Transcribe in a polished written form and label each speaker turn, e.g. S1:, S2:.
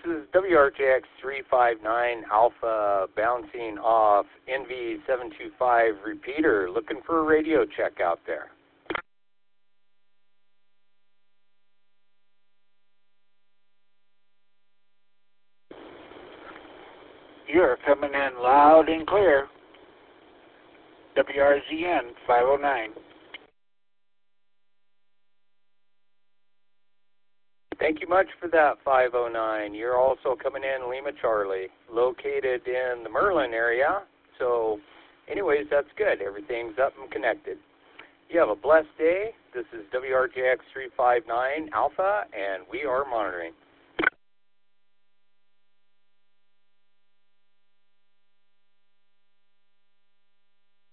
S1: is WRJX 359 Alpha bouncing off NV725 repeater, looking for a radio check out there.
S2: You're coming in loud and clear. WRZN 509.
S1: Thank you much for that, 509. You're also coming in Lima Charlie, located in the Merlin area. So anyways, that's good. Everything's up and connected. You have a blessed day. This is WRJX 359 Alpha, and we are monitoring.